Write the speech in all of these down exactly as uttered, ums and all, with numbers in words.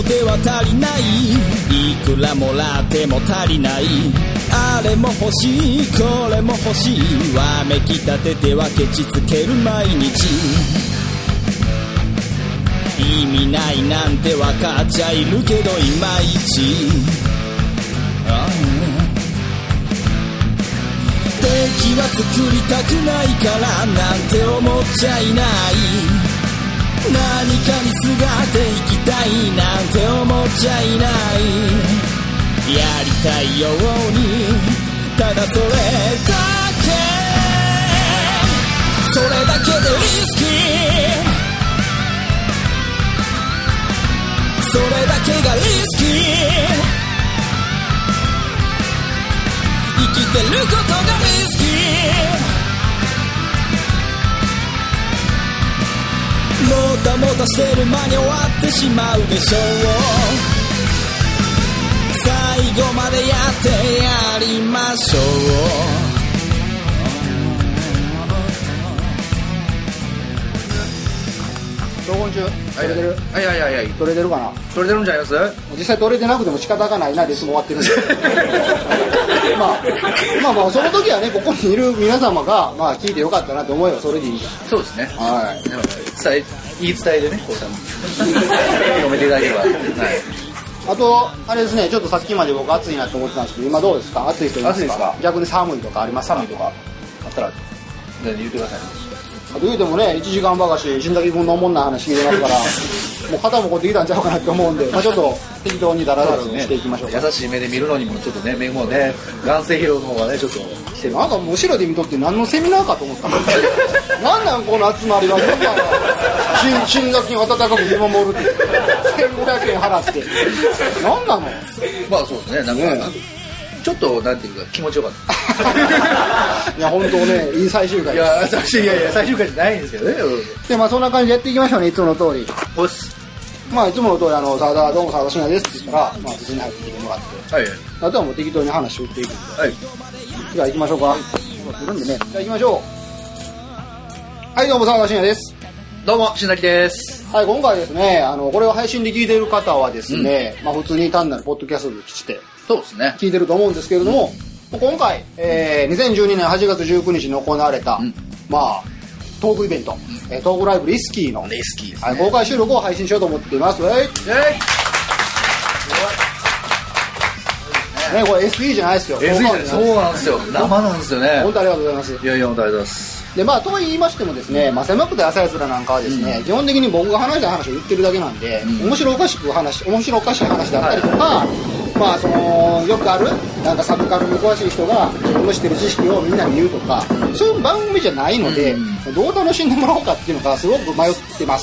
では足りない、いくらもらっても足りない、あれも欲しいこれも欲しい、わめきたててはケチつける毎日、意味ないなんてわかっちゃいるけどいまいち、ああ敵は作りたくないからなんて思っちゃいない、何かにすがっていきたいなんて思っちゃいない、やりたいようにただそれだけ、それだけでリスキー、それだけがリスキー、生きてることがリスキー、もたもたしてる間に終わってしまうでしょう、最後までやってやりましょう。 走行中取れてる、 はいはいはいはい、 取れてるかな、 取れてるんじゃないます？ 実際取れてなくても仕方がないなでいつも終わってるんでまあ、まあまあその時はねここにいる皆様がまあ聞いてよかったなと思えばそれでいい。 そうですね、 はい、 伝え言い伝えでねこうさん止めていただければ、はい、 あとあれですね、ちょっとさっきまで僕暑いなと思ってたんですけど今どうですか？暑い人いますか？ 暑いですか？ 逆に寒いとかあります？ 寒いとかあったら言ってください。 あと言うてもねいちじかんばかし死んだ気分のおもんない話聞いてますからもう肩もこってきたんちゃうかなって思うんで、まあ、ちょっと適当にダラダラしていきましょうか。 優しい目で見るのにもちょっとね目もね眼性疲労の方がねちょっとしてる。 なんか後ろで見とって何のセミナーかと思ったのなんなんこの集まりは、そんなの新学金温かく見守るってせんごひゃくえん払ってなんなの。 まあそうですね、なんか、ね、ちょっとなんていうか気持ちよかったいや本当ねいい最終回いや最終いやいや最終回じゃないんですけどね。 でまあそんな感じでやっていきましょうね、いつもの通り。 おっす。 まあいつもの通りあの澤田どうも澤田信也ですって言ったらまあ別に入ってきてもらって、 はい、 あとはもう適当に話を打っていくんで、 はい、 じゃあ行きましょうか。来るんでね、じゃあ行きましょう。はいどうも澤田信也です。 どうも新崎です。 はい、今回ですねあのこれを配信で聞いている方はですね、うん、まあ普通に単なるポッドキャストで来てそうですね聞いてると思うんですけれども、うん、今回、えー、にせんじゅうにねんはちがつじゅうくにちに行われた、うん、まあトークイベント、うん、トークライブリスキーのリスキーですね、 はい、公開収録を配信しようと思っています。えい、ね、これ エスイー じゃないですよ。 エスイー じゃない。そうなんですよ、生なんですよね。 本当ありがとうございます。 いやいや本当ありがとうございます。 でまあと言いましてもですね、まあ、狭くて浅い面なんかはですね、うん、基本的に僕が話した話を言ってるだけなんで、うん、面白おかしく話面白おかしい話だったりとか、はい、まあそのよくあるなんかサブカルに詳しい人が自分の知ってる知識をみんなに言うとか、そういう番組じゃないので、うん、どう楽しんでもらおうかっていうのがすごく迷ってます。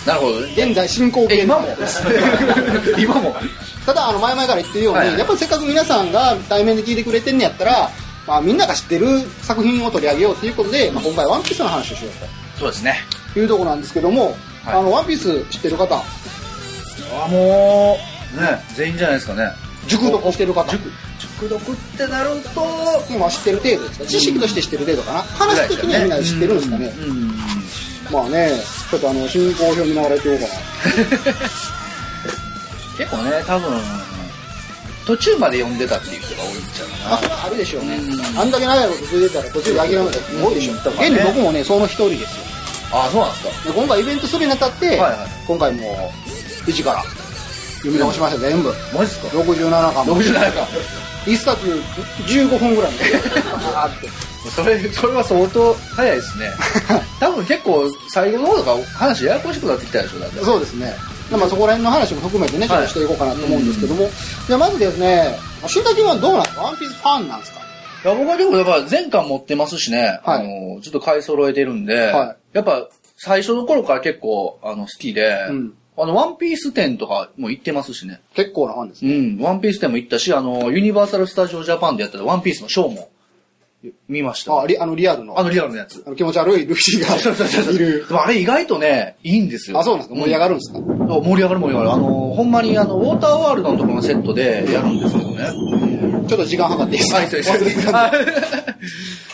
なるほど、ね、 現在進行形今も今もただあの前々から言ってるように、はいはい、やっぱりせっかく皆さんが対面で聞いてくれてんねやったら、まあ、みんなが知ってる作品を取り上げようということで、まあ、今回ワンピースの話をしようとそうですねいうところなんですけども、はい、あのワンピース知ってる方あもうね全員じゃないですかね。 熟読してる方熟熟読ってなると、 まあ、知ってる程度ですか、知識として知ってる程度かな、話的にはみんな知ってるんですかね。うんうんうん、まあねちょっとあの進行表見ながらやっていこうかな結構ね多分途中まで読んでたっていう人が多いんちゃうかな。 あ、それはあるでしょうね。あんだけ長いこと続いてたら途中で諦めた人も多いでしょう。現に僕もねその一人ですよ。 あ、そうなんですか。 で今回イベントするにあたって、はいはい、今回もう一から読み直しました全部。 マジですか。 ろくじゅうななかん。 ろくじゅうななかん。 一冊じゅうごふんぐらいでそれそれは相当早いですね。多分結構最後の方とか話ややこしくなってきたでしょ。だってそうですね。まあそこら辺の話も含めてねちょっとしていこうかなと思うんですけども、はい、じゃあまずですね、新田君はどうなんですか。ワンピースファンなんですか。 いや僕は結構やっぱ全巻持ってますしね、はい、あのちょっと買い揃えてるんで、はい、やっぱ最初の頃から結構あの好きで、うん、あのワンピース展とかも行ってますしね。 結構なファンですね。 うん、ワンピース展も行ったし、あのユニバーサルスタジオジャパンでやったワンピースのショーも見ました。 あ、リあのリアルの。 あのリアルのやつ。 あの気持ち悪いルフィがいる。 でもあれ意外とね、いいんですよ。 あ、そうなんですか。盛り上がるんですか。うん、 盛り上がる盛り上がる。あの、ほんまにあの、ウォーターワールドのところのセットでやるんですけどね。 ちょっと時間計っていいですか。はい、そうです。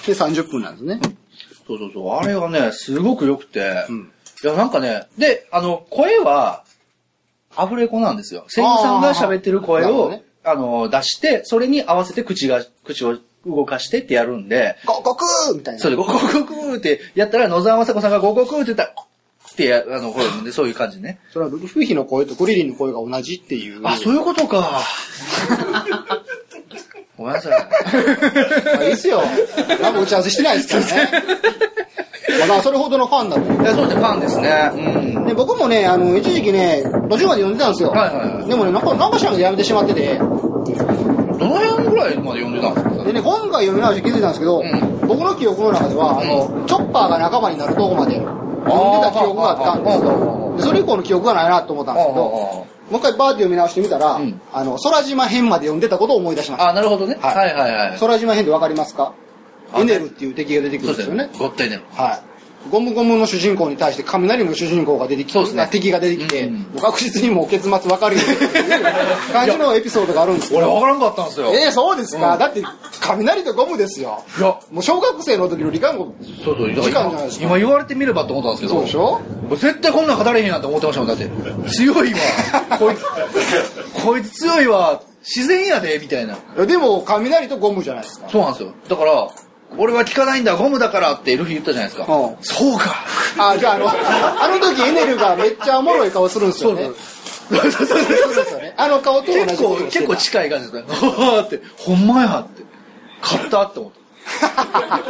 で、さんじゅっぷんなんですね。 そうそうそう。あれはね、すごく良くて。うん、いや、なんかね、で、あの、声は、 アフレコなんですよ。声優さんが喋ってる声を、ね、あの、出して、それに合わせて口が、口を動かしてってやるんで。 ゴゴクーみたいな。 そうで、ゴゴクーってやったら、野沢雅子さんがゴゴクーって言ったら、ってや、あの、これ、そういう感じね。 それはルフィの声とクリリンの声が同じっていう。 あ、そういうことか。ごめんなさい。 まあいいっすよ。なんか打ち合わせしてないですからね。まあ、それほどのファンだと。 いや、そうですね、ファンですね。うん。 で、僕もね、あの、一時期ね、途中まで読んでたんですよ。 はいはいはい。 でもね、なんか、なんかしらんでやめてしまってて。どの辺ぐらいまで読んでたんですか？ でね、今回読み直して気づいたんですけど、うん、僕の記憶の中では、あの、うん、チョッパーが仲間になるとこまで読んでた記憶があったんですよ。で、それ以降の記憶がないなと思ったんですけど、もう一回バーって読み直してみたら、うん、あの、空島編まで読んでたことを思い出しました。 あ、なるほどね。はい、はいはいはい。 空島編ってわかりますか？エネルっていう敵が出てくるんですよね。 ゴッドエネル。 はい。ゴムゴムの主人公に対して雷の主人公が出てきて、ね、敵が出てきて、うんうん、もう確実にもう結末分かるような感じのエピソードがあるんですよ。 俺分からんかったんですよ。 えー、そうですか、うん、だって雷とゴムですよ。いや、もう小学生の時の理科のそうそう、 時間じゃないですか。 今言われてみればと思ったんですけど。 そうでしょ？ 絶対こんなん語れへんなって思ってましたもん。だって強いわ。こいつこいつ強いわ。自然やでみたいな。いやでも雷とゴムじゃないですか。 そうなんですよ。だから。俺は聞かないんだゴムだからってルフィ言ったじゃないですか。うん、そうか。 あ、じゃああのあの時エネルがめっちゃおもろい顔するんですよね。そうそうそうそうね。あの顔と同じ結構結構近い感じですね。はーってほんまやって買ったって思った。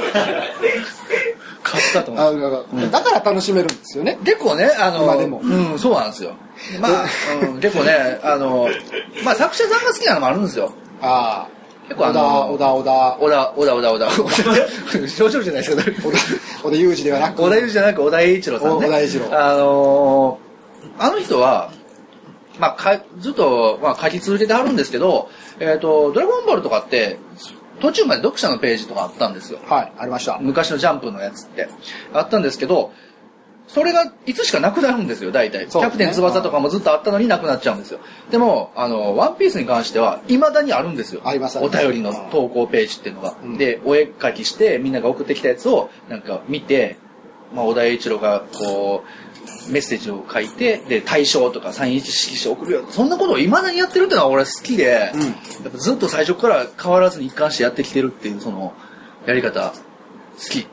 買ったと思った。 あ、うん、だから楽しめるんですよね。 結構ねあの今でもうんそうなんですよ。まあ、うん、結構ねあのまあ作者さんが好きなのもあるんですよ。 ああ。 結構あの小田小田小田小田小田小田小田少々じゃないですか。 小田裕二ではなく小田裕二じゃなく小田栄一郎さんね。 小田栄一郎。 あのー、あの人はまあかずっとまあ書き続けてあるんですけど、えっとドラゴンボールとかって途中まで読者のページとかあったんですよ。 はい、ありました。 昔のジャンプのやつってあったんですけど。それがいつしかなくなるんですよ、大体。ね、キャプテン翼とかもずっとあったのになくなっちゃうんですよ。でも、あの、ワンピースに関しては、未だにあるんですよ。 ありますお便りの投稿ページっていうのが。うん、で、お絵描きして、みんなが送ってきたやつを、なんか見て、まあ、小田栄一郎が、こう、メッセージを書いて、で、大賞とかサイン色紙を送るよ。そんなことを未だにやってるっていうのは俺好きで、うん、やっぱずっと最初から変わらずに一貫してやってきてるっていう、その、やり方、好き。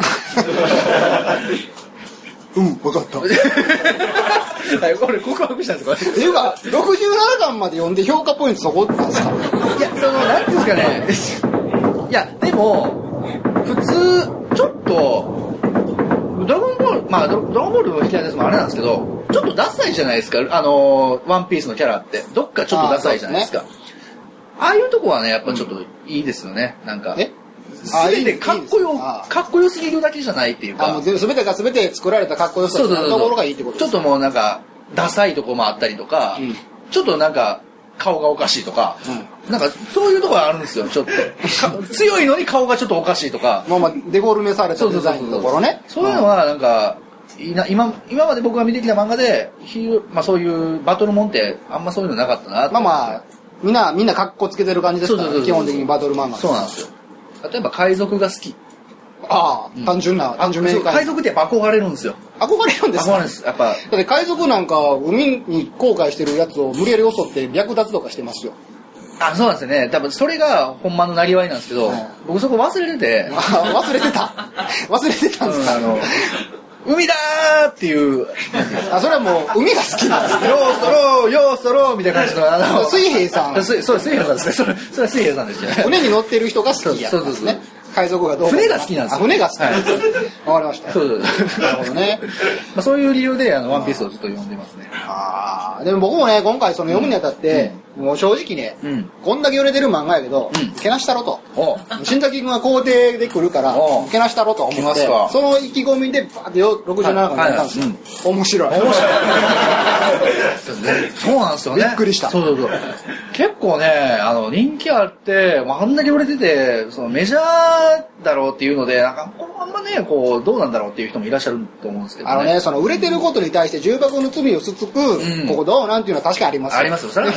うん、分かった。 これ告白したんですか？ っていうか、ろくじゅうななかんまで読んで評価ポイントそこなんですか？ いや、その、なんていうんですかね。いや、でも、普通、ちょっと、ドラゴンボール、まあ、ドラゴンボールの引き合いですもあれなんですけど、ちょっとダサいじゃないですか。あの、ワンピースのキャラって。どっかちょっとダサいじゃないですか。あ, すね、ああいうとこはね、やっぱちょっといいですよね。なんか。えすべてかっこよ、かっこよすぎるだけじゃないっていうか。 あ、もう全てが全て作られたかっこよさのところがいいってことですか？ ちょっともうなんか、ダサいとこもあったりとか、うん、ちょっとなんか、顔がおかしいとか、うん、なんかそういうところがあるんですよ、ちょっと。強いのに顔がちょっとおかしいとか。 まあまあ、デフォルメされたデザインのところね。 そういうのはなんか、いいな今、今まで僕が見てきた漫画で、まあそういうバトルモンってあんまそういうのなかったな。 まあまあ、みんな、みんな格好つけてる感じですからね、基本的にバトル漫画。 そうなんですよ。例えば海賊が好き。 ああ、うん、単純な、単純明快。 海賊ってやっぱ憧れるんですよ。 憧れるんですか？ 憧れるんです。やっぱ。だって海賊なんか海に航海してるやつを無理やり襲って略奪とかしてますよ。 あ、そうなんですよね。多分それが本番のなりわいなんですけど、うん、僕そこ忘れてて。 忘れてた。忘れてたんですか？うん、あの海だーっていう。 あ、それはもう海が好きなんですね。 よーそろー、よーそろーみたいな感じの。あの水平さん。 そう、水平さんですね。それ、それは水平さんですよね。 船に乗ってる人が好きやったんですね。海賊がどうか。 船が好きなんですよ。 船が好き。わ、はい、かりました。 そうそう。なるほどね。まあそういう理由であのワンピースをずっと読んでますね。 ああ、でも僕もね今回その読むにあたって、うん、もう正直ね、うん、こんだけ売れてる漫画やけど、うん、けなしたろと。新崎君が肯定で来るからけなしたろと思って、その意気込みでバーってろくじゅうななかん読んだんですよ。面白い。面白い。 そうなんですよね。 びっくりした。 そうそうそう。結構ねあの人気あって、まあ、あんだけ売れててそのメジャーだろうっていうのでなんかあんまねこうどうなんだろうっていう人もいらっしゃると思うんですけど、ね、 あのねその売れてることに対して重箱の罪をつつく、うん、ここどうなんていうのは確かにありますよ。 ありますよ。それはねあんだけ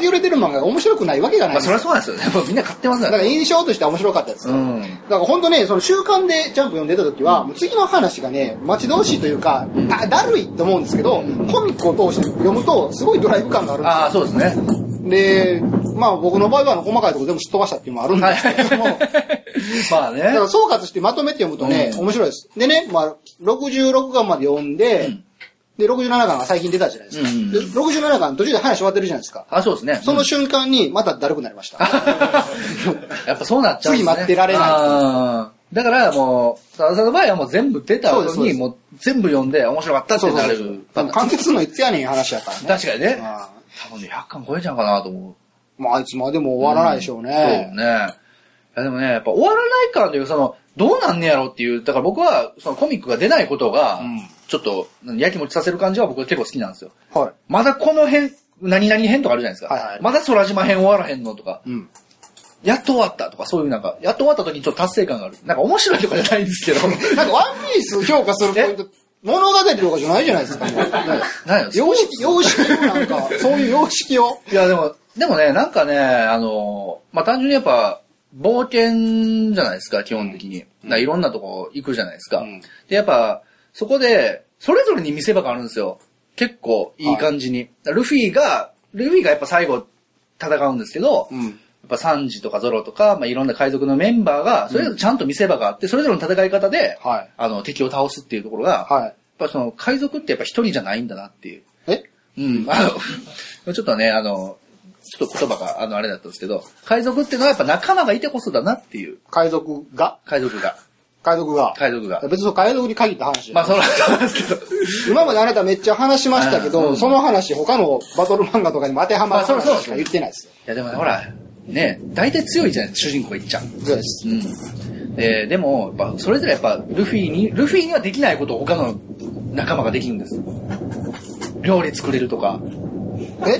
け売れてる漫画が面白くないわけがないんまあですよ。 そりゃそうなんですよね。もうみんな買ってますかだからら印象としては面白かったです。 うんだから本当ね、その週刊でジャンプ読んでた時は、もう次の話がね、待ち遠しいというか、あ、だるいと思うんですけど、コミックを通して読むと、すごいドライブ感があるんですよ。 ああ、そうですね。 で、まあ僕の場合はあの細かいところ全部すっ飛ばしたっていうのもあるんですけども、 まあね。 だから総括してまとめて読むとね、 うん面白いです。でね、まあ、ろくじゅうろくかんまで読んで、 うんで、ろくじゅうななかんが最近出たじゃないですか。 うんうんでろくじゅうななかん途中で話終わってるじゃないですか。 あ、そうですね。 その瞬間にまただるくなりました。 やっぱそうなっちゃうんですね。 次待ってられないあーだからもう、さださんの場合はもう全部出た後に、 そうですそうですもう全部読んで面白かったってなれるパターン。 完結するのいつやねん話やからね。 確かにね。 あ多分ね、ひゃっかん超えちゃうかなと思う。 ーまあ、あいつまでも終わらないでしょうそうね。 ね。いやでもね、やっぱ終わらないからという、その、どうなんねやろっていう、だから僕は、そのコミックが出ないことが、 うんちょっと、やきもちさせる感じは僕は結構好きなんですよ。 はい。 まだこの辺、何々編とかあるじゃないですか。 はいはいまだ空島編終わらへんのとか、 うん。 やっと終わったとか、そういうなんか、やっと終わった時にちょっと達成感がある。なんか面白いとかじゃないんですけど。 なんかワンピース評価するポイント、物語とかじゃないじゃないですか。 何や様式、様式をなんか、そういう様式を。 いやでも、でもね、なんかね、あの、まあ、単純にやっぱ、冒険じゃないですか、基本的に。だからいろんなとこ行くじゃないですか。 うんで、やっぱ、そこで、それぞれに見せ場があるんですよ。結構いい感じに。だからルフィが、ルフィがやっぱ最後戦うんですけど、 うん。 やっぱサンジとかゾロとか、まあ、いろんな海賊のメンバーが、それぞれちゃんと見せ場があって、それぞれの戦い方で、 はい。 あの、敵を倒すっていうところが、 はい。 やっぱその、海賊ってやっぱ一人じゃないんだなっていう。 えうん。あの、ちょっとね、あの、ちょっと言葉が、あの、あれだったんですけど、海賊っていうのはやっぱ仲間がいてこそだなっていう。 海賊が海賊が。 海賊が海賊が。 別にその海賊に限った話じゃないまあ、そうなんですけど。 今まであなためっちゃ話しましたけど、 うんその話他のバトル漫画とかにも当てはまるまあそうそう話しか言ってないですよ。 いや、でもね、ほら、ね、大体強いじゃないですか、主人公がいっちゃう。 そうです。 うん。で、でも、やっぱ、それぞれやっぱ、ルフィに、ルフィにはできないことを他の仲間ができるんです。料理作れるとか、 えうん。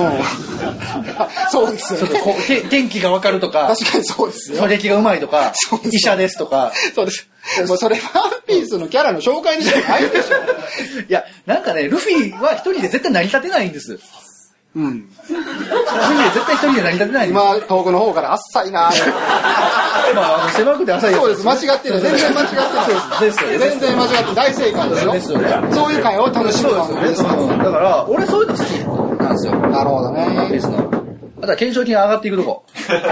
そうですよね。 ちょっとこう、て天気がわかるとか、 確かにそうですよ狙。撃がうまいとかそうで、す医者ですとか。 そうです。もうそれワンピースのキャラの紹介にしかないでしょ。 いや、なんかね、ルフィは一人で絶対成り立てないんです。ルうん。 フィは絶対一人で成り立てないんです。 今、遠くの方からあっさいなまあ、あの、狭くて浅いやつそうです。間違ってる。全然間違ってない。 ですよね。 全然間違って大正解ですよ。 ですよね。 そういう会を楽しむ番組です。 うんだから、俺そういうの好きなんですよ。 なるほどワンピーね。 スの。あとは懸賞金上がっていくとこ。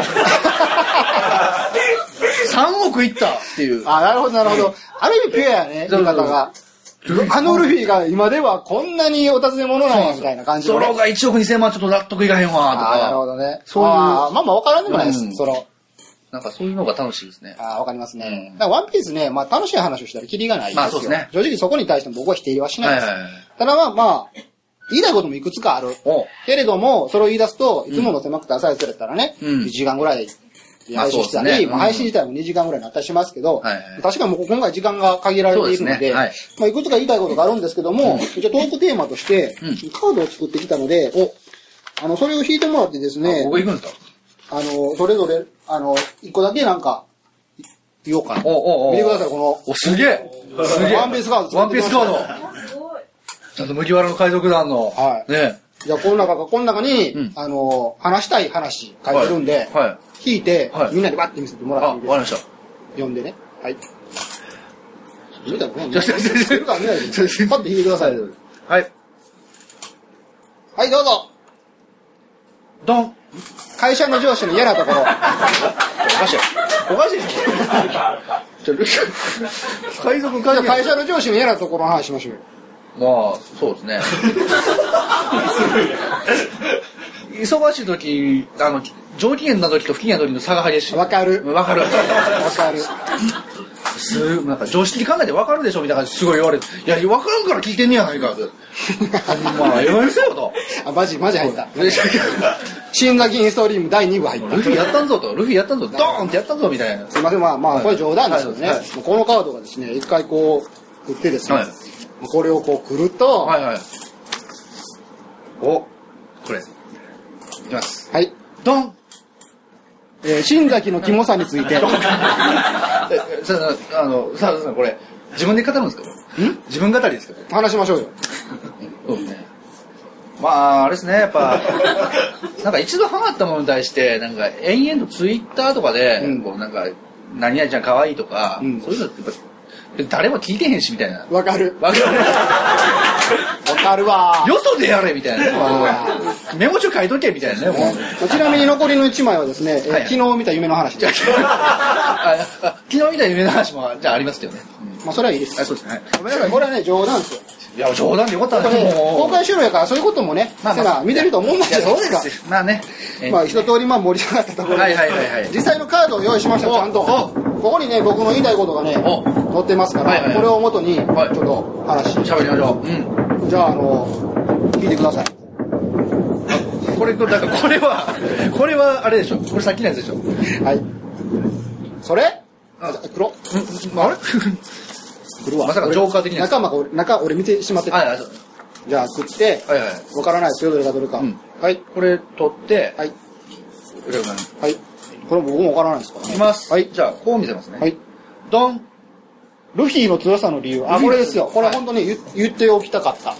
さんおくいったっていう。 あ、なるほど、なるほど。ある意味ピュアやね、言い方が。あのルフィが今ではこんなにお尋ね者なんやみたいな感じのね。 ソロがいちおくにせんまんちょっと納得いかへんわとああ、なるほか。 どね。 そういうあーまあまあわからんでもないですう。んその、 なんかそういうのが楽しいですね。 ああ、わかりますね。 うんだからワンピースね、まあ楽しい話をしたらキリがないですよ。 まあそうですね正直そこに対しても僕は否定はしないです。 はいはいはい。 ただまあまあ、言いたいこともいくつかある。 おけれども、それを言い出すと、いつもの狭くて浅いやつだったらね、 うんいちじかんぐらい配信したり、 まあそうですねまあ配信自体もにじかんぐらいになったりしますけど、 はいはい確かにもう今回時間が限られているので、 そうですねはいまあいくつか言いたいことがあるんですけども、一応トークテーマとして、 うんカードを作ってきたので、あの、それを引いてもらってですね、 僕行くんですかあの、それぞれ、あの、一個だけなんか、言おうかな。 おおお見てください、この、 お、すげえすげえワンピースカードワンピースカードちゃんと麦わらの海賊団の。 はいねじゃあ、この中が、この中に、 うんあの、話したい話書いてるんで、 はい。はい引いて、 はいみんなでバッて見せてもあ、 らっていいですかわかりました。 読んでね。はい。見たのね。 ちょちょちょちょ見たの見ないでパッと引いてください。 はい。 はい、どうぞ。 ドン会社の上司の嫌なところ。 おかしい。おかしいでしょちょ、ル海賊じゃあ関係会社の上司の嫌なところの話しましょうよ。 まあ、そうですね。忙しい時、あの、上機嫌な時と不機嫌な時の差が激しい。 わかる。 わかる。 わかる。 すなんか常識的に考えてわかるでしょみたいな感じすごい言われて。いや、わからんから聞いてんねやないか。まあ、言われせよと。 あ、マジ、マジ入った。新ザキンストーリームだいに部入った。 ルフィやったんぞと。ルフィやったんぞ。ドーンってやったんぞみたいな。 すいません、まあまあ、 はいこれ冗談ですよね。 はいもうこのカードがですね、一回こう、振ってですね、 はいこれをこう、くると、 はいはい。お、これ。いきます。 はい。 ドンえー、新崎のキモさについて。 え、さあ、あの、さあ、さあ、これ、自分で語るんですかん自分語りですか話しましょうよ。 そうですね。 まあ、あれですね、やっぱ、なんか一度ハマったものに対して、なんか延々とツイッターとかで、うん、こうなんか、何々ちゃん可愛いとか、うん、そういうのってやっぱ、誰も聞いてへんしみたいな。 わかる。 わかる。 わかるわ。 よそでやれみたいな。メモ帳書いとけみたいなね。もうちなみに残りのいちまいはですね、はいはい、昨日見た夢の話です。 昨日見た夢の話もじゃあありますけどね。 うん、まあそれはいいです。 あ、そうですね。 ごめんなさい、これはね冗談ですよ。 いや冗談でよかったね。公開収録やからそういうこともね、まあまあ、見てると思うんですけど。 そうです。まあね。 まあ一通りまあ盛り上がったところで、 はいはいはいはい、 実際のカードを用意しましたちゃんと。ここにね僕の言いたいことがね載ってますから、はいはいはい、これを元にちょっと話して喋りましょう。うん。 じゃああの聞いてください。 これだからこれはこれはあれでしょ。これさっきのやつでしょ。 はい。それ？あ黒？ うん、あれ？黒は。まさかジョーカー的なやつ。 中ま中俺見てしまってた。 はいはい。 じゃあ食って、 はいはい。 わからないですよどれがどれか。うん、はい。 これ取って、 はい。 はい。 これ僕もわからないですからね。 いきます。 はい。 じゃあこう見せますね。 はい。 ドン。 ルフィの強さの理由。あ、これですよ。これ本当に 言,、はい、言っておきたかった。 うん。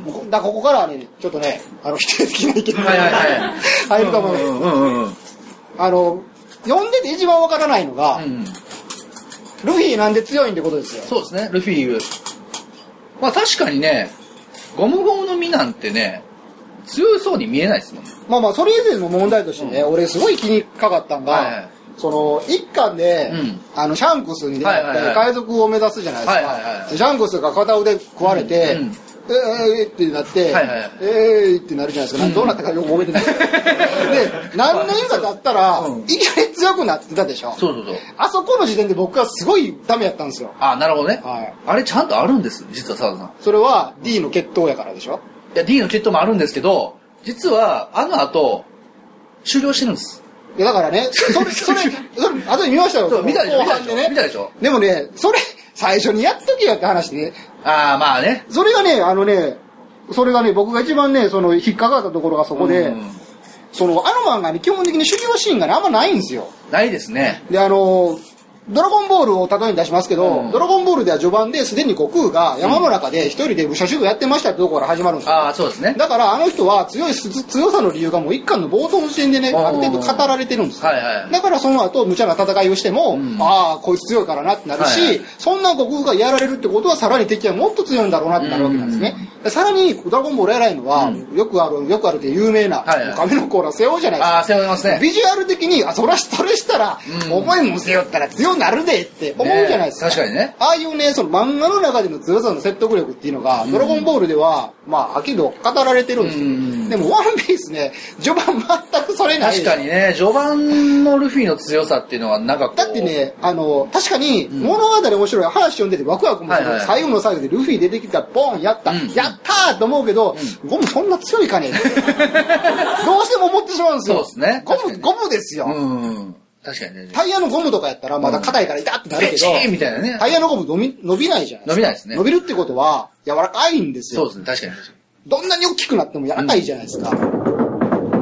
だからここからはね、ちょっとね、あの、否定的な意見がはいはいはい。 入ると思います。うんうんうん。あの、読んでて一番わからないのが、うん、ルフィなんで強いんってことですよ。 そうですね、ルフィ。まあ確かにね、ゴムゴムの実なんてね、強そうに見えないですもんね。 まあまあ、それ以前の問題としてね、うん、俺すごい気にかかったんが、はいはい、その一巻で、うん、あのシャンクスに出会って海賊を目指すじゃないですか、はいはいはい、シャンクスが片腕食われて、うんうん、えーってなって、はいはい、えーってなるじゃないですか、うん、どうなったかよく覚えてないで何年か経ったら、うん、いきなり強くなってたでしょ。 そうそうそう。 あそこの時点で僕はすごいダメやったんですよ。 あ、なるほどね、はい、あれちゃんとあるんです実は澤田さん。 それは D の血統やからでしょ。 いや D の血統もあるんですけど、実はあの後修行してるんです。 いやだからね、それ、それ、それ、後で見ましたよ。 見たでしょ。 後半でね。 見たでしょ。 でもね、それ、最初にやっときよって話でね。 ああ、まあね。 それがね、あのね、それがね、僕が一番ね、その、引っかかったところがそこで、うん、その、あの漫画に基本的に修行シーンがね、あんまないんですよ。 ないですね。 で、あの、ドラゴンボールを例えに出しますけど、うん、ドラゴンボールでは序盤ですでに悟空が山の中で一人で武者修行やってましたってところから始まるんですよ。 ああ、そうですね。 だからあの人は強い強さの理由がもう一巻の冒頭の時点でね、ある程度語られてるんですよ。はいはい、だからその後無茶な戦いをしても、うん、ああ、こいつ強いからなってなるし、はいはい、そんな悟空がやられるってことはさらに敵はもっと強いんだろうなってなるわけなんですね。うん、さらにドラゴンボール偉いのは、うん、よくある、よくあるで有名な、はいはい、亀の甲羅背負うじゃないですか。 ああ、背負いますね。 ビジュアル的に、あ、そらし、それしたら、うん、お前も背負ったら強くなるでって、思うじゃないですか。 ね、確かにね。 ああいうね、その漫画の中での強さの説得力っていうのが、うん、ドラゴンボールでは、まあ、はっきりと語られてるんですよ。うん、でも、ワンピースね、序盤全くそれない。 確かにね、序盤のルフィの強さっていうのは、なんかこう。 だってね、あの、確かに、物語面白い、話読んでてワクワクもする、はいはい、最後の最後でルフィ出てきた、ボーン、やった、うん、やったーと思うけど、うん、ゴムそんな強いかねどうしても思ってしまうんですよ。 そうですね。 ゴム、ゴムですよ。 うん確かにね。 タイヤのゴムとかやったらまだ硬いから痛ってなるけど、 うん、みたいなね。 タイヤのゴム伸び、伸びないじゃないですか。 伸びないですね。 伸びるってことは柔らかいんですよ。 そうですね、確かに確かに。 どんなに大きくなっても柔らかいじゃないですか。うん、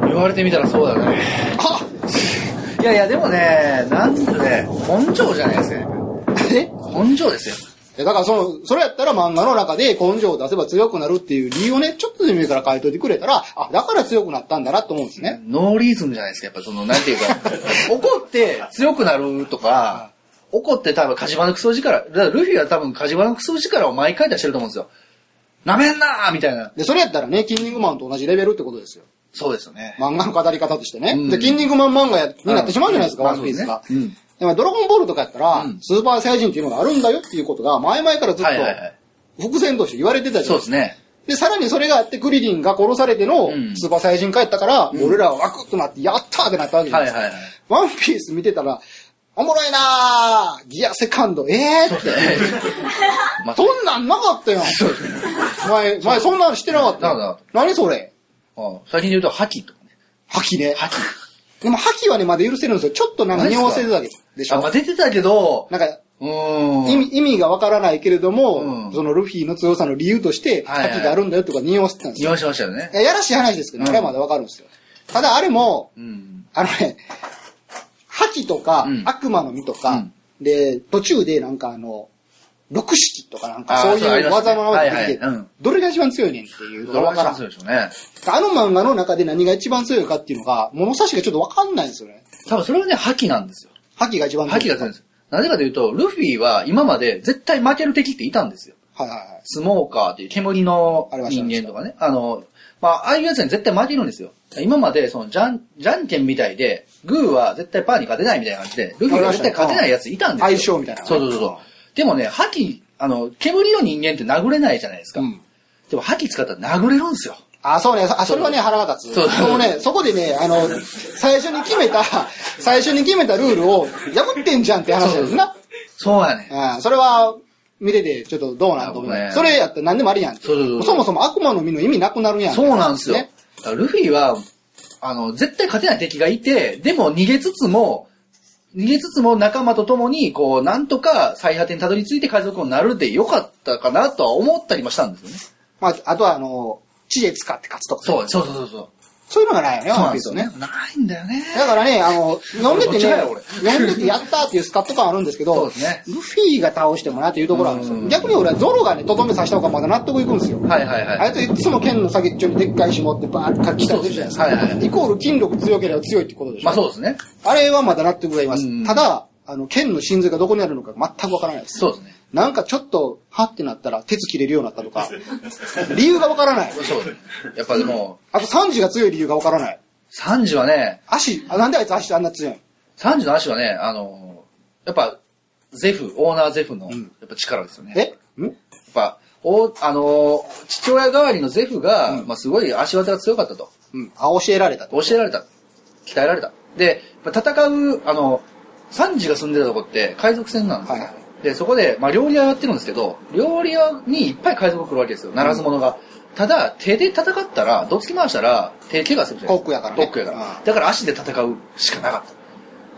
言われてみたらそうだね。 あいやいや、でもね、なんてね、根性じゃないですか。え根性ですよ。 だからその、それやったら漫画の中で根性を出せば強くなるっていう理由をね、ちょっとでもいいから書いといてくれたら、あ、だから強くなったんだなと思うんですね。 ノーリーズンじゃないですか、やっぱその、なんていうか、怒って強くなるとか、怒って多分カジマのクソ力、だからルフィは多分カジマのクソ力を毎回出してると思うんですよ。なめんなーみたいな。 で、それやったらね、キン肉マンと同じレベルってことですよ。 そうですよね。 漫画の語り方としてね。うん、で、キン肉マン漫画になってしまうじゃないですか、ワンピースが。うんでもドラゴンボールとかやったら、うん、スーパーサイヤ人っていうのがあるんだよっていうことが前々からずっと伏線として言われてたじゃないですか。 そうですね。 で、さらにそれがあってクリリンが殺されてのスーパーサイヤ人帰ったから、うん、俺らはワクッとなってやったーってなったわけじゃないですか。はいはいはい、ワンピース見てたら、おもろいなーギアセカンド、えーって。そ, そんなんなかったよ。前、前そんなんしてなかった。な何それああ最近で言うと、ハキとかね。 ハキね。 ハキ。 でも、覇気はね、まだ許せるんですよ。ちょっとなんか匂わせてたでしょ。 あ、まあ、出てたけど、 なんか、うん意味、意味がわからないけれども、うん、そのルフィの強さの理由として、覇気があるんだよとか匂わせてたんですよ。 匂わせましたよね。 いや、やらしい話ですけど、うん、あれはまだわかるんですよ。ただ、あれも、うん、あのね、覇気とか、うん、悪魔の実とか、うん、で、途中でなんかあの、 六式とかなんかそういう技の名前が出てきて、 はいはいうん、 どれが一番強いねんっていうのがわからん。 そうでしょうね。 あの漫画の中で何が一番強いかっていうのが、物差しがちょっとわかんないんですよね。 多分それはね、覇気なんですよ。 覇気が一番強い。 覇気が強いんですよ。なぜかというと、ルフィは今まで絶対負ける敵っていたんですよ。 はいはいはい。 スモーカーっていう煙の人間とかね。あの、まあ、ああいうやつに絶対負けるんですよ。今まで、その、じゃん、じゃんけんみたいで、グーは絶対パーに勝てないみたいな感じで、ルフィは絶対勝てないやついたんですよ。 相性みたいな、ね。 そうそうそう。でもね、覇気、あの、煙の人間って殴れないじゃないですか。うん、でも覇気使ったら殴れるんですよ。 あ、そうね。あ、それはね、腹が立つ。そうそう。ね、そこでね、あの、最初に決めた、最初に決めたルールを破ってんじゃんって話ですな。 そうやね。 うん。それは、見てて、ちょっとどうなんと思う、ね。それやったら何でもありやん。そうそうそう。そもそも悪魔の実の意味なくなるやん。 そうなんですよ。ね、ルフィは、あの、絶対勝てない敵がいて、でも逃げつつも、逃げつつも仲間と共に、こう、なんとか最果てにたどり着いて海賊王になるでよかったかなとは思ったりもしたんですよね。まあ、 あとはあの、知恵使って勝つとか。 そう、そうそうそうそう。 そういうのがないよね、ワンピースね。 ないんだよね。 だからね、あの、読んでてね、読んでてやったーっていうスカッと感あるんですけど、 そうですね。 ルフィが倒してもなっていうところあるんですよ。逆に俺はゾロがね、とどめさせた方がまだ納得いくんですよ。 はいはいはい。 あいついつも剣の先っちょにでっかい紐ってバーって書きたいてるじゃないですか。はいはい。イコール筋力強ければ強いってことでしょ。 まあそうですね。 あれはまだ納得がいます。ただ、あの、剣の真髄がどこにあるのか全くわからないです。 そうですね。 なんかちょっと、はってなったら、鉄切れるようになったとか、理由がわからない。 そうですね。やっぱでも、 あとサンジが強い理由がわからない。 サンジはね、 足、あ、なんであいつ足あんな強いの？ サンジの足はね、あの、やっぱ、ゼフ、オーナーゼフの、やっぱ力ですよね。 え？ん？ やっぱ、お、あの、父親代わりのゼフが、うん、まあすごい足技が強かったと。 うん。あ、教えられた。 教えられた。鍛えられた。で、戦う、あの、サンジが住んでたとこって海賊船なんですよ。はいはい、で、そこで、まあ料理屋やってるんですけど、料理屋にいっぱい海賊来るわけですよ。ならず者が。うん、ただ、手で戦ったら、どつき回したら、手怪我するじゃないですか。 コックやからね。 コックやから。うん、だから足で戦うしかなかった。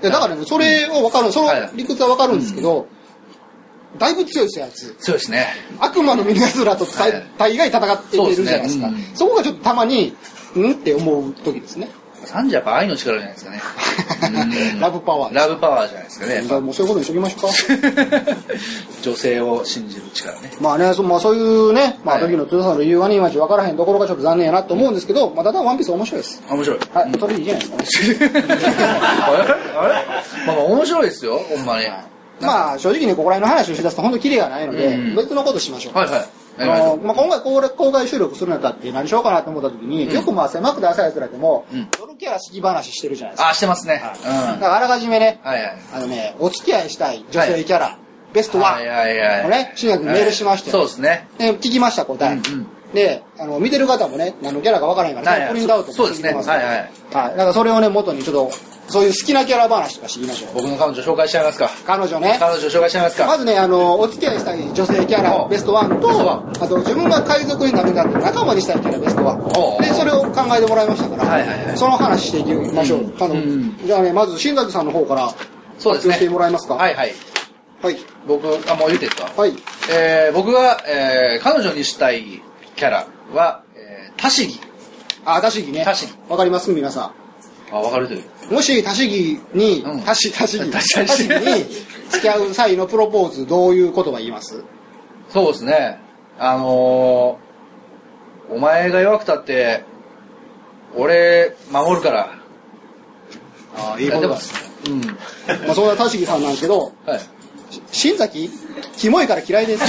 だからね、それを分かる、その理屈は分かるんですけど、うん、だいぶ強いですよ、あいつ。 強いですね。 悪魔の実の奴らと大概戦っているじゃないですか。そ, す、ねうん、そこがちょっとたまに、んって思う時ですね。 サンジはやっぱ愛の力じゃないですかね。 ラブパワー。 ラブパワーじゃないですかね。 もうそういうことにしときましょうか。 女性を信じる力ね。 まあね、そ, まあ、そういうね、まあ、時の強さの理由はね、いまいち分からへんところがちょっと残念やなと思うんですけど、まあ、ただワンピース面白いです。 面白い。 はい、うん、それいいじゃないですかね。 あれあれまあ、面白いですよ、ほんまに。 まあ、正直にここら辺の話をしだすと本当にキレがないので、うん、別のことしましょう。 はいはい。 あのまあ、今回公開収録するにあたって何しようかなと思った時に、うん、よくまあ狭くて浅い奴らでも、うん、ドルキャラ好き話してるじゃないですか。 あ、してますね。 はい、うん、だからあらかじめね、はいはい、あのね、お付き合いしたい女性キャラ、はい、ベストワンをね、新薬にメールしまして、 はい、そうですね。 で、聞きました、答え。うんうん、で、あの、見てる方もね、何のキャラかわからないから、はいはい、プリントアウトしてきてますから、はいはい。はい。だからそれをね、元にちょっと、そういう好きなキャラ話とか知りましょう。 僕の彼女紹介しちゃいますか。 彼女ね。 彼女紹介しちゃいますか。 まずね、あの、お付き合いしたい女性キャラベストワンと、あと自分が海賊になるんだって仲間にしたいキャラベストワン。で、それを考えてもらいましたから、はいはいはい、その話していきましょう。うん、あの、うん、じゃあね、まず新崎さんの方からそうですね。 してもらえますか。 はいはい。 はい。 僕、あ、もう言っていいですか。 はい。 えー、僕が、えー、彼女にしたいキャラは、えー、タシギ。 あ、タシギね。 タシギ。 わかります皆さん。 あ、わかるという。 もし、タシギに、うん、タシ、タシギ、タシギに付き合う際のプロポーズ、どういう言葉言います？ そうですね。あのー、お前が弱くたって、俺、守るから。 ああ、いいことです。うん。まあ、そんなタシギさんなんですけど、はい。新崎、キモいから嫌いです。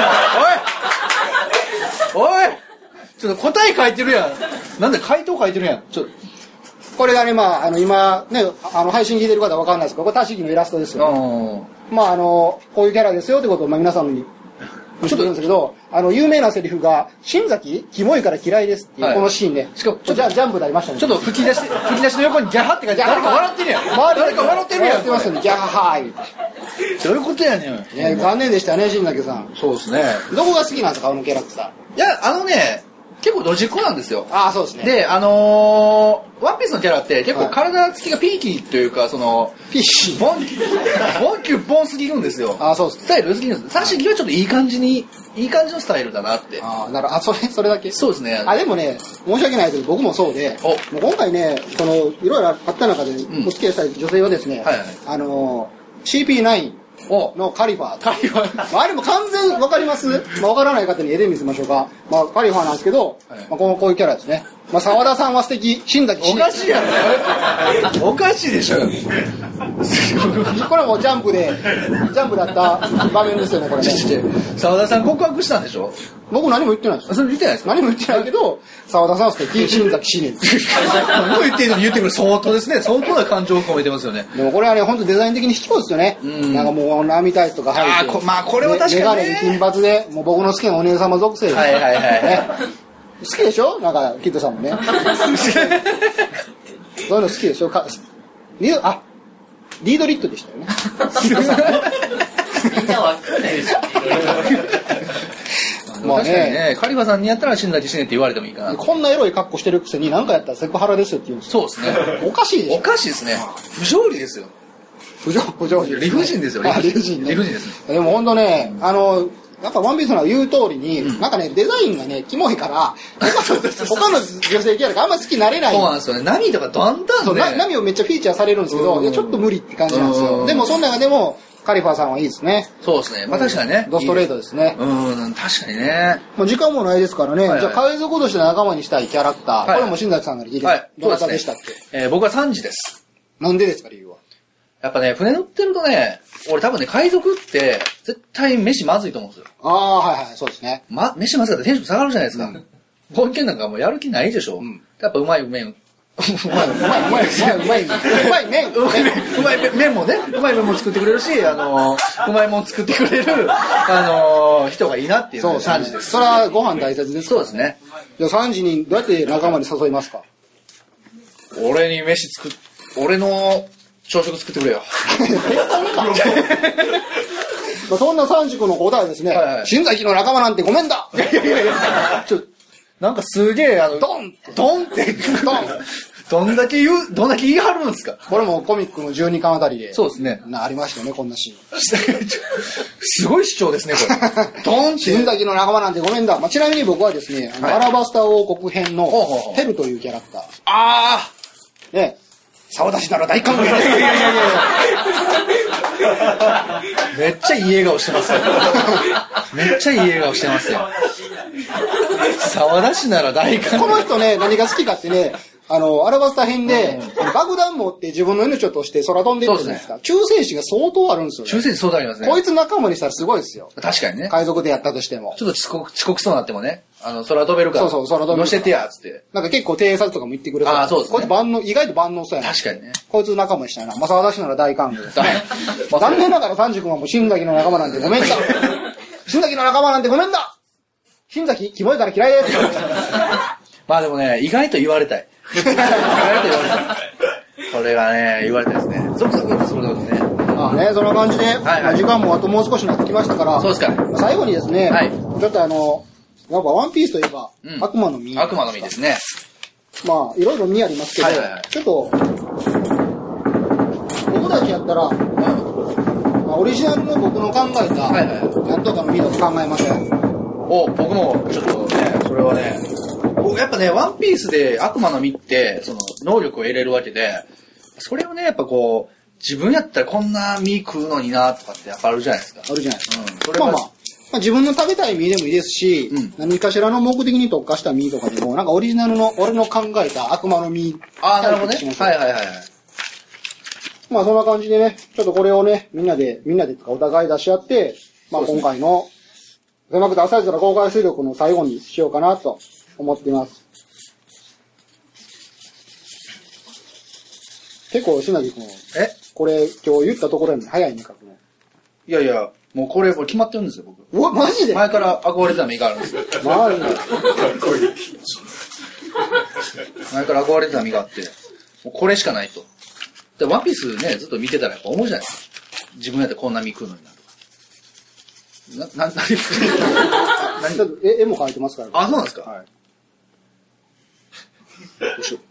おいおいちょっと答え書いてるやん。なんで回答書いてるやん。ちょっと。 これがね、まあ、あの、今、ね、あの、配信聞いてる方はわかんないですけど、これ、タシギのイラストですよ。まあ、あの、こういうキャラですよってことを、まあ、皆さんに見せてるんですけど、あの、有名なセリフが、新崎、キモいから嫌いですっていう、このシーンね。しかも、ちょっと、ジャンプでありましたね。 ちょっと吹き出し、吹き出しの横にギャハって書いて、誰か笑ってるやん。誰か笑ってるやん。 笑ってますよね、ギャハーイ。 どういうことやねん。 ね、残念でしたね、新崎さん。 そうですね。 どこが好きなんですか、あのキャラクター。 いや、あのね、結構ロジックなんですよ。 ああ、そうですね。 で、あのー、ワンピースのキャラって結構体つきがピーキーというか、その、 ピーキーボン、ボンキュッボンすぎるんですよ。 ああ、そうですね。スタイル良すぎるんです。サシギはちょっといい感じに、いい感じのスタイルだなって。 ああ、なるほど。あ、それ、それだけそうですね。 あ、でもね、申し訳ないけど僕もそうで、もう今回ね、その、いろいろあった中でお付き合いしたい女性はですね、はいはい、あのー、シーピーナイン、 のカリファー。 カリファー。 まあ、あれも完全わかります？まあ、わからない方に絵で見せましょうか。まあ、カリファーなんですけど、はい、まあ、このこういうキャラですね。まあ、沢田さんは素敵、新崎おかしいやろ。おかしいでしょ。 これもジャンプで、ジャンプだった場面ですよね、これね。 沢田さん告白したんでしょ？ 僕何も言ってないです。 それ言ってないですか？ 何も言ってないけど、沢田さんは素敵、新崎新年。 何も言ってんのに言ってくる相当ですね。相当な感情を込めてますよね。 でもこれはね、本当デザイン的に引きそうですよね。うん、なんかもう、網タイツとか入って。 あこまあ、これは確かに、ね。 メガネに金髪で、もう僕の好きなお姉様属性です。 はいはいはい。ね、 好きでしょ？なんか、キッドさんもね。そういうの好きでしょ？かリード、あ、リードリットでしたよね。キッドさんね。 みんなわかんないでしょ。 まあね、確かにね、カリファさんにやったら死んだり死ねって言われてもいいかな。 こんなエロい格好してるくせに何かやったらセクハラですよって言うんですよ。そうですね。 おかしいでしょ。 おかしいですね。不条理ですよ。 不条不条理。 理不尽ですよ。 理不尽ね。 理不尽ですね。 でも本当ね、あの、やっぱワンピースの言う通りに、うん、なんかね、デザインがね、キモいから、他の女性キャラがあんま好きになれない。 そうなんですよね。ナミとかだんだんね。 ナミをめっちゃフィーチャーされるんですけど、いやちょっと無理って感じなんですよ。でもその中でも、カリファーさんはいいですね。 そうですね。まあ確かにね。 ドストレートですね。 うん、確かにね。 まあ時間もないですからね。はいはい、じゃあ海賊として仲間にしたいキャラクター。はいはい、これも新崎さんから聞いて、はい、どなたでしたっけ？ えー、僕はサンジです。 なんでですか、理由は。 やっぱね、船乗ってるとね、俺多分ね、海賊って、絶対飯まずいと思うんですよ。 ああ、はいはい、そうですね。 ま、飯まずいからテンション下がるじゃないですか。うん、こういう件なんかもうやる気ないでしょ。うん、やっぱうまいうめん。うまい、うまい、うまい、うまい、うまい麺。うまい麺もね、うまい麺も作ってくれるし、あのー、うまいもん作ってくれる、あのー、人がいいなっていうのがサンジです。 それはご飯大切ですから、ね。そうですね。 じゃあサンジにどうやって仲間に誘いますか？ 俺に飯作っ、俺の朝食作ってくれよ。 そんなサンジ君の答えですね。はいはい、新崎の仲間なんてごめんだ。いやいやいやいやちょなんかすげえ、あの、 ドンドンって、ドンどんだけ言う、どんだけ言い張るんですか？ これもコミックのじゅうにかんあたりで。 そうですね。 な、ありましたよね、こんなシーン。 すごい主張ですね、これ。ドンって。 新崎の仲間なんてごめんだ。まあ、ちなみに僕はですね、はい、アラバスタ王国編のテルというキャラクター。 ああね、沢田氏なら大歓迎。いやいやいやいやめっちゃいい笑顔してますよ。めっちゃいい笑顔してますよ。沢田氏なら大歓迎。 この人ね、何が好きかってね、あの、アラバスタ編で、うん、爆弾持って自分の命をとして空飛んでるじゃないですか。忠誠心が相当あるんですよ、ね。 忠誠心相当ありますね。 こいつ仲間にしたらすごいですよ。 確かにね。 海賊でやったとしても。 ちょっと遅刻、遅刻そうなってもね、あの、空飛べるから。 そうそう、空飛べる。 乗せてや、つって。 なんか結構偵察とかも言ってくれそう。 ああ、そうですね。 こいつ万能、意外と万能そうやな。 確かにね。 こいつ仲間にしたいな。まあ、沢田氏なら大歓迎ですね。残念ながら三十君はもう新崎の仲間なんてごめんだ。新崎の仲間なんてごめんだ。新崎、キモいから嫌いです。 まあでもね、意外と言われたい。意外と言われたい。これがね、言われたいですね。ゾクゾクってするとですね。 まあね、そんな感じで、はいはい、時間もあともう少しになってきましたから、 そうですか。 最後にですね、はい、ちょっとあの、やっぱワンピースといえば、うん、悪魔の実。 悪魔の実ですね。 まあ、いろいろ実ありますけど、はいはいはい、ちょっと、僕たちやったら、うんまあ、オリジナルの僕の考えた、はいはい、なんとかの実だと考えません。 お、僕もちょっとね、それはね、やっぱね、ワンピースで悪魔の実って、その、能力を得れるわけで、それをね、やっぱこう、自分やったらこんな実食うのにな、とかってやっぱあるじゃないですか。 あるじゃないですか。うん。それはまあまあ、まあ、自分の食べたい実でもいいですし、うん、何かしらの目的に特化した実とかでも、なんかオリジナルの、俺の考えた悪魔の実。 ああ、なるほどね。はいはいはい。 まあそんな感じでね、ちょっとこれをね、みんなで、みんなでとかお互い出し合って、まあ今回の、狭くて浅い空公開水力の最後にしようかなと思っています。結構、しなぎ君。 えこれ、今日言ったところより早いね、書くの。 いやいや、もうこれ、これ決まってるんですよ、僕。 うわ、マジで前から憧れてた実があるんですよ。 マジで前から憧れてた実があって、もうこれしかないと。で、ワンピースね、ずっと見てたらやっぱ思うじゃないですか。自分やってこんな実食うのになる。な、な、な、 何何絵も描いてますから、ね。 あ、そうなんですか。はい。 よいしょ。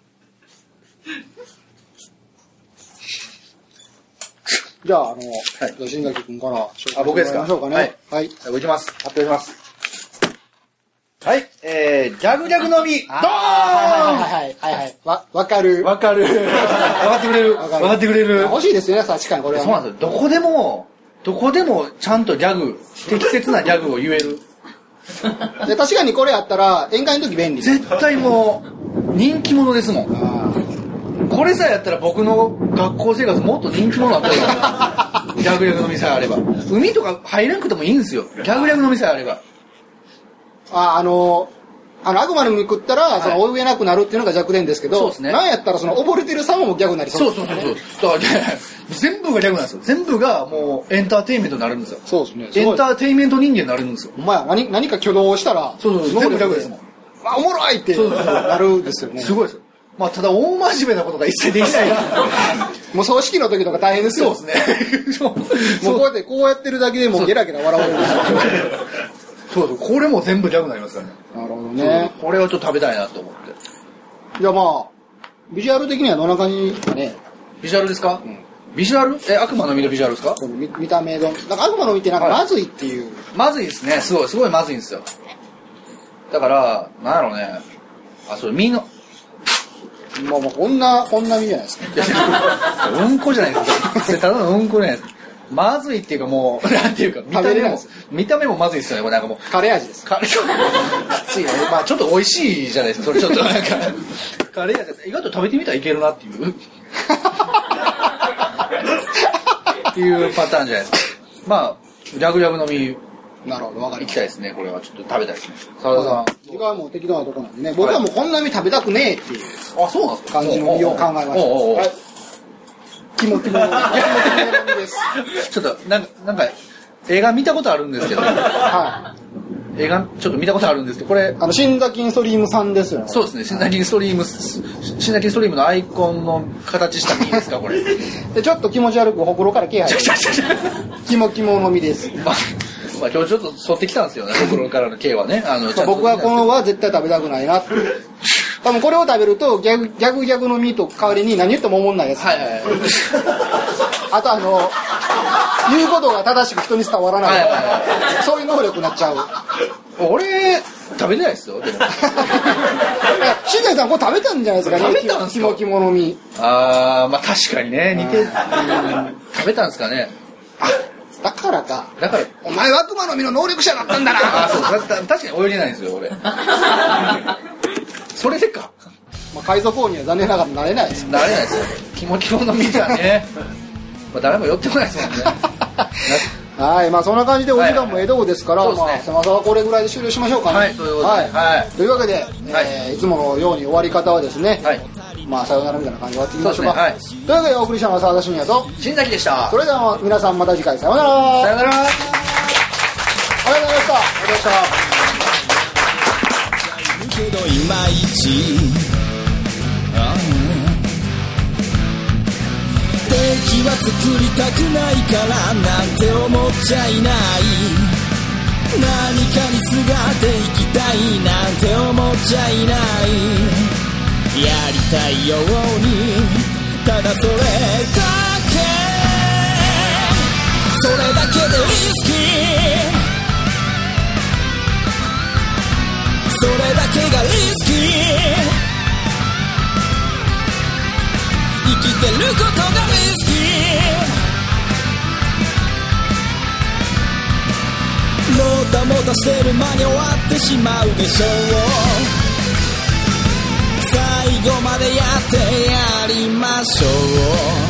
じゃあ、あの、はい、じゃあ新崎君から、 あ、僕ですか。 ましょうかね。 はい。 はい。 僕いきます。発表します。はい。えー、ジャグジャグの実、ドーン。 はいはいはいはい。わ、わかる。 わかる。わかってくれる。わかってくれる。 欲しいですよね、確かにこれは。 そうなんですよ。どこでも、 どこでもちゃんとギャグ適切なギャグを言えるで確かにこれやったら宴会の時便利。 絶対もう人気者ですもん。これさえやったら僕の学校生活もっと人気者だったよギャグ略の店さえあれば。海とか入らなくてもいいんですよ、ギャグ略の店さえあれば。 ああのあの悪魔の実食ったら、はい、その追えなくなるっていうのが弱点ですけど、 そうですね、 なんやったらその溺れてる様もギャグになりそうですね。 そうそうそうそう。だからね、全部がギャグなんですよ。全部がもうエンターテインメントになるんですよ。 そうですね。 エンターテインメント人間になるんですよ。 お前何何か挙動をしたら、 そうそうそう、全部ギャグですもん。 あ、おもろいってなるんですよね。 すごいですよ。まあただ大真面目なことが一切できないもう葬式の時とか大変ですよ。 そうですね。 もうこうやってこうやってるだけでもうゲラゲラ笑われるんですよ。 そうそう、これも全部ギャグになりますからね。 なるほどね。 これをちょっと食べたいなと思って。 じゃあまあビジュアル的にはどんな感じかね。 ビジュアルですか？うん、ビジュアル？え、悪魔の実のビジュアルですか？ この 見, 見た目のなんか悪魔の実ってなんかまずいっていう、はい、 まずいですね。すごいすごいまずいんですよ。だからなんやろうね。あ、それ実のまあまあこんなこんな実じゃないですか。 うんこじゃないですか。ただのうんこじゃないです。まずいっていうかもうなんていうか見た目も見た目もまずいですよね。これなんかもうカレー味です。 カレーきついね。まあちょっと美味しいじゃないですか。それちょっとなんかカレー味意外と食べてみたらいけるなっていうっていうパターンじゃないですか。まあギャグギャグの実。 なるほど、わかり行きたいですね。これはちょっと食べたいですね。澤田さん。 僕はもう適当なとこなんでね。僕はもうこんな実食べたくねえっていう。 あ、そうなんですか。 感じの実を考えました。はい。キモキモの実です。 ちょっとなんかなんか映画見たことあるんですけど。はい。映画ちょっと見たことあるんですけど、これあのシンダキンストリームさんですよね。 そうですね。シンダキンストリームシンダキンストリームのアイコンの形した実ですかこれ。 でちょっと気持ち悪くほくろから毛入る。キモキモの実です。 まあまあ、今日ちょっと沿ってきたんですよね、ほくろからの毛はね。あの僕はこのは絶対食べたくないなって。多分これを食べるとギャグギャグギャグの実と代わりに何言っても思んないやつ。はいはいはい、あとあの言うことが正しく人に伝わらない、はいはいはい、そういう能力になっちゃう。 俺食べてないですよ。でも新谷さんこれ食べたんじゃないですかね。 食べたんですか。 キモキモの実。 ああまあ確かにね似て食べたんですかね。 だからか。 だからお前は悪魔の実の能力者だったんだな。 あそう確かに泳げないんですよ俺。それでか。 まあ海賊王には残念ながらなれないです。 なれないですよ。キモキモの実じゃね。まあ誰も寄ってこないですもんね。 はい、まあそんな感じでお時間も江戸ですから、はいはいはい、まあ、狭さはこれぐらいで終了しましょうかね。 はい、ということで、はいはい、 というわけで、はいえー、いつものように終わり方はですね、はい、まあさよならみたいな感じで終わっていきましょうか。うねはい、というわけでお送りしたのは澤田信也と新崎でした。 それでは皆さんまた次回さよなら。 さよなら。ありがとうございました。ありがとうございました。 けどいまいち敵は作りたくないからなんて思っちゃいない。何かにすがっていきたいなんて思っちゃいない。やりたいようにただそれだけそれだけでリスキーそれだけがリスキー生きてることがリスキーもたもたしてる間に終わってしまうでしょう。最後までやってやりましょう。